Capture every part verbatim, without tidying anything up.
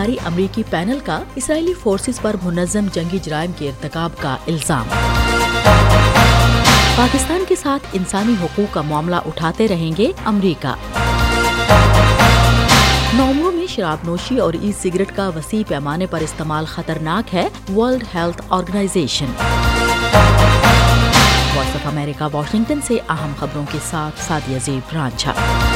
سرکاری امریکی پینل کا اسرائیلی فورسز پر منظم جنگی جرائم کے ارتکاب کا الزام۔ پاکستان کے ساتھ انسانی حقوق کا معاملہ اٹھاتے رہیں گے امریکہ۔ نومبر میں شراب نوشی اور ای سگریٹ کا وسیع پیمانے پر استعمال خطرناک ہے، World Health Organization. Voice of America Washington سے اہم خبروں کے ساتھ سعدیہ زیب رانجھا۔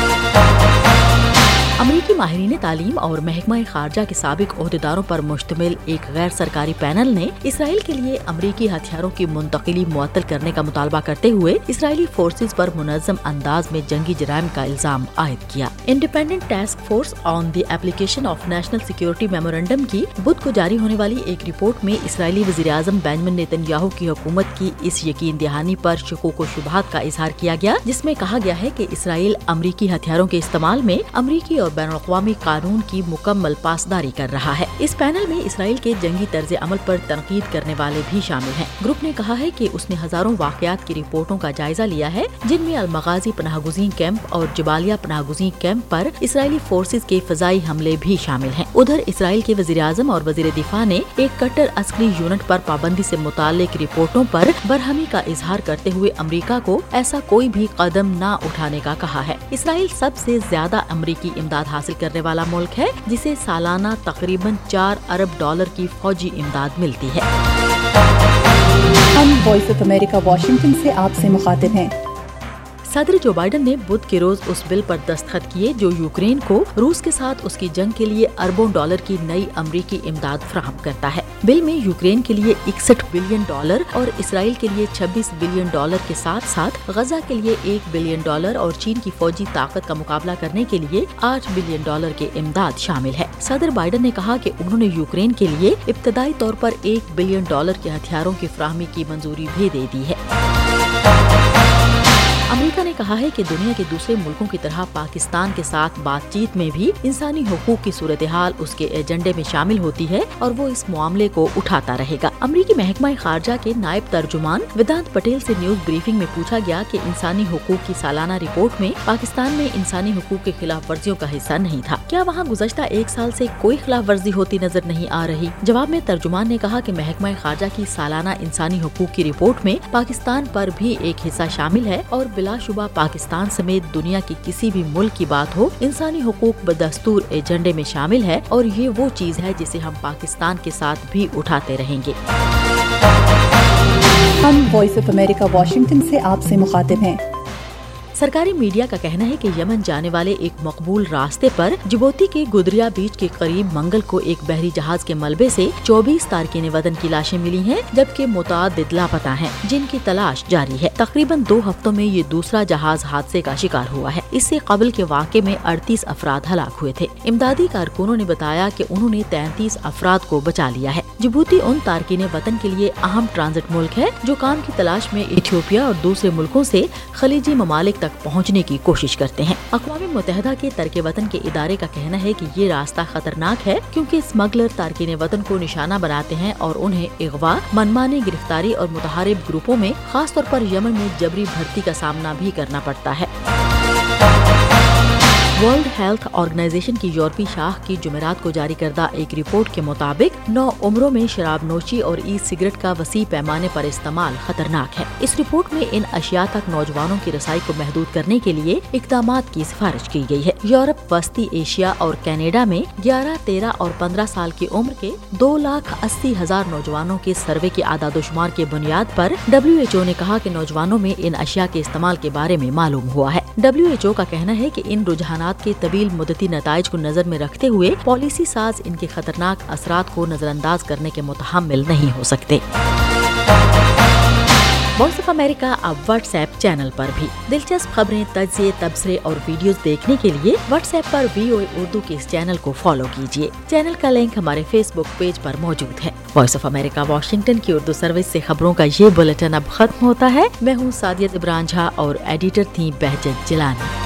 امریکی ماہرین تعلیم اور محکمہ خارجہ کے سابق عہدیداروں پر مشتمل ایک غیر سرکاری پینل نے اسرائیل کے لیے امریکی ہتھیاروں کی منتقلی معطل کرنے کا مطالبہ کرتے ہوئے اسرائیلی فورسز پر منظم انداز میں جنگی جرائم کا الزام عائد کیا۔ Independent Task Force on the Application of National Security Memorandum کی بدھ کو جاری ہونے والی ایک رپورٹ میں اسرائیلی وزیر اعظم بنیامین نیتن یاہو کی حکومت کی اس یقین دہانی پر شکوک و شبہات کا اظہار کیا گیا، جس میں کہا گیا ہے کہ اسرائیل امریکی ہتھیاروں کے استعمال میں امریکی اور بین الاقوامی قانون کی مکمل پاسداری کر رہا ہے۔ اس پینل میں اسرائیل کے جنگی طرز عمل پر تنقید کرنے والے بھی شامل ہیں۔ گروپ نے کہا ہے کہ اس نے ہزاروں واقعات کی رپورٹوں کا جائزہ لیا ہے جن میں المغازی پناہ گزین کیمپ اور جبالیہ پناہ گزین کیمپ پر اسرائیلی فورسز کے فضائی حملے بھی شامل ہیں۔ ادھر اسرائیل کے وزیر اعظم اور وزیر دفاع نے ایک کٹر عسکری یونٹ پر پابندی سے متعلق رپورٹوں پر برہمی کا اظہار کرتے ہوئے امریکہ کو ایسا کوئی بھی قدم نہ اٹھانے کا کہا ہے۔ اسرائیل سب سے زیادہ امریکی امداد حاصل کرنے والا ملک ہے، جسے سالانہ تقریباً چار ارب ڈالر کی فوجی امداد ملتی ہے۔ ہم وائس آف امریکہ واشنگٹن سے آپ سے مخاطب ہیں۔ صدر جو بائیڈن نے بدھ کے روز اس بل پر دستخط کیے جو یوکرین کو روس کے ساتھ اس کی جنگ کے لیے اربوں ڈالر کی نئی امریکی امداد فراہم کرتا ہے۔ بل میں یوکرین کے لیے اکسٹھ بلین ڈالر اور اسرائیل کے لیے چھبیس بلین ڈالر کے ساتھ ساتھ غزہ کے لیے ایک بلین ڈالر اور چین کی فوجی طاقت کا مقابلہ کرنے کے لیے آٹھ بلین ڈالر کے امداد شامل ہے۔ صدر بائیڈن نے کہا کہ انہوں نے یوکرین کے لیے ابتدائی طور پر ایک بلین ڈالر کے ہتھیاروں کی فراہمی کی منظوری بھی دے دی ہے۔ امریکہ نے کہا ہے کہ دنیا کے دوسرے ملکوں کی طرح پاکستان کے ساتھ بات چیت میں بھی انسانی حقوق کی صورتحال اس کے ایجنڈے میں شامل ہوتی ہے اور وہ اس معاملے کو اٹھاتا رہے گا۔ امریکی محکمہ خارجہ کے نائب ترجمان ویدانت پٹیل سے نیوز بریفنگ میں پوچھا گیا کہ انسانی حقوق کی سالانہ رپورٹ میں پاکستان میں انسانی حقوق کی خلاف ورزیوں کا حصہ نہیں تھا، کیا وہاں گزشتہ ایک سال سے کوئی خلاف ورزی ہوتی نظر نہیں آ رہی؟ جواب میں ترجمان نے کہا کہ محکمہ خارجہ کی سالانہ انسانی حقوق کی رپورٹ میں پاکستان پر بھی ایک حصہ شامل ہے اور بلا شبہ پاکستان سمیت دنیا کے کسی بھی ملک کی بات ہو، انسانی حقوق بدستور ایجنڈے میں شامل ہے اور یہ وہ چیز ہے جسے ہم پاکستان کے ساتھ بھی اٹھاتے رہیں گے۔ ہم وائس آف امریکہ واشنگٹن سے آپ سے مخاطب ہیں۔ سرکاری میڈیا کا کہنا ہے کہ یمن جانے والے ایک مقبول راستے پر جبوتی کے گدریا بیچ کے قریب منگل کو ایک بحری جہاز کے ملبے سے چوبیس تارکین وطن کی لاشیں ملی ہیں، جبکہ متعدد لاپتہ ہیں جن کی تلاش جاری ہے۔ تقریباً دو ہفتوں میں یہ دوسرا جہاز حادثے کا شکار ہوا ہے۔ اس سے قبل کے واقعے میں اڑتیس افراد ہلاک ہوئے تھے۔ امدادی کارکنوں نے بتایا کہ انہوں نے تینتیس افراد کو بچا لیا ہے۔ جبوتی ان تارکین وطن کے لیے اہم ٹرانزٹ ملک ہے جو کام کی تلاش میں ایتھیوپیا اور دوسرے ملکوں سے خلیجی ممالک تک پہنچنے کی کوشش کرتے ہیں۔ اقوام متحدہ کے ترک وطن کے ادارے کا کہنا ہے کہ یہ راستہ خطرناک ہے کیونکہ اسمگلر تارکین وطن کو نشانہ بناتے ہیں اور انہیں اغوا، منمانی گرفتاری اور متحارب گروپوں میں خاص طور پر یمن میں جبری بھرتی کا سامنا بھی کرنا پڑتا ہے۔ ورلڈ ہیلتھ آرگنائزیشن کی یورپی شاخ کی جمعرات کو جاری کردہ ایک رپورٹ کے مطابق نو عمروں میں شراب نوشی اور ای سگریٹ کا وسیع پیمانے پر استعمال خطرناک ہے۔ اس رپورٹ میں ان اشیاء تک نوجوانوں کی رسائی کو محدود کرنے کے لیے اقدامات کی سفارش کی گئی ہے۔ یورپ، وسطی ایشیا اور کینیڈا میں گیارہ، تیرہ اور پندرہ سال کی عمر کے دو لاکھ اسی ہزار نوجوانوں کے سروے کی اعداد و شمار کے بنیاد پر ڈبلیو ایچ او نے کہا کہ نوجوانوں میں ان اشیاء کے استعمال کے بارے میں معلوم ہوا ہے۔ ڈبلیو ایچ او کا کہنا ہے کہ ان رجحانات کے طویل مدتی نتائج کو نظر میں رکھتے ہوئے پالیسی ساز ان کے خطرناک اثرات کو نظر انداز کرنے کے متحمل نہیں ہو سکتے۔ وائس آف امریکہ اب واٹس ایپ چینل پر بھی دلچسپ خبریں، تجزیے، تبصرے اور ویڈیوز دیکھنے کے لیے واٹس ایپ پر وی او اے اردو کے اس چینل کو فالو کیجیے۔ چینل کا لنک ہمارے فیس بک پیج پر موجود ہے۔ وائس آف امریکہ واشنگٹن کی اردو سروس سے خبروں کا یہ بلیٹن اب ختم ہوتا ہے۔ میں ہوں سعدیہ زیب رانجھا اور ایڈیٹر تھی بہجت جیلانی۔